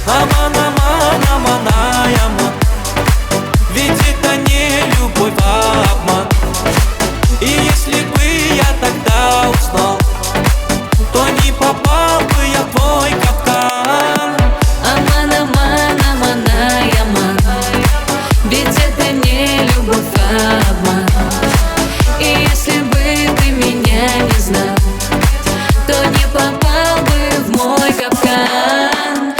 Аман, аман, аман, ай, аман. Ведь это не любовь, а обман. И если бы я тогда узнал, то не попал бы я в твой капкан. Аман, аман, аман, ай, аман. Ведь это не любовь, а обман. И если бы ты меня не знал, то не попал бы в мой капкан.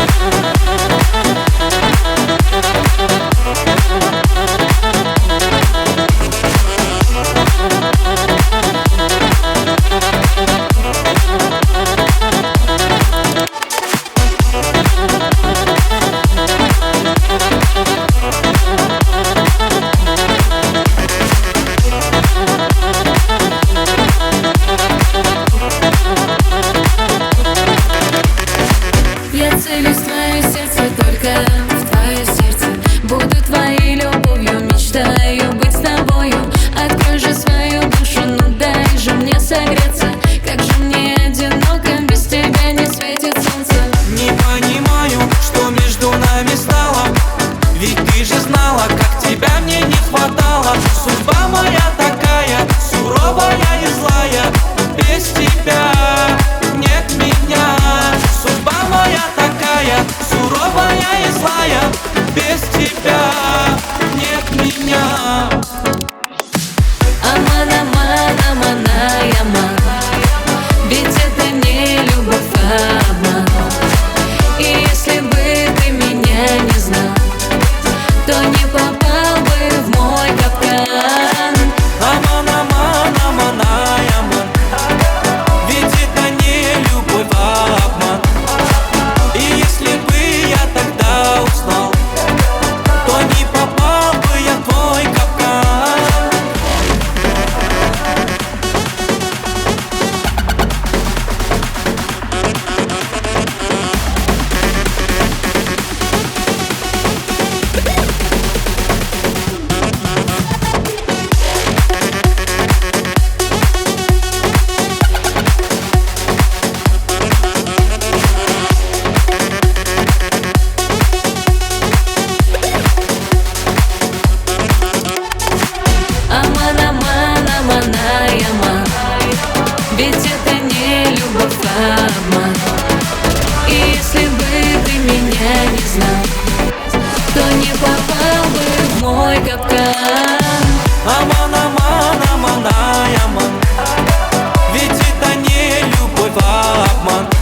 Я целюсь в твое сердце, только в твое сердце. Буду твоей любовью, мечтаю быть с тобою. Открой же свою душу, ну дай же мне согреться. Как же мне одиноко, без тебя не светит солнце. Не понимаю, что между нами стало. Ведь ты же знала, как тебя мне не хватало. Судьба моя такая, суровая и злая. Без тебя нет меня. Судьба моя такая, суровая и злая. Без тебя нет меня. Аман, аман, аман, ай, аман. Ведь это не любовь, а обман. И если бы ты меня не знал, то не попал бы в мой капкан. Аман, аман, аман, ай, аман. Ведь это не любовь, а обман. И если бы я тогда узнал, то не попал бы я в твой капкан. Аман, аман, аман, ай, аман. Ведь это не любовь, а обман. И если бы ты меня не знал, то не попал бы в мой капкан. Аман, аман, аман, ай, аман. Ведь это не любовь, а обман.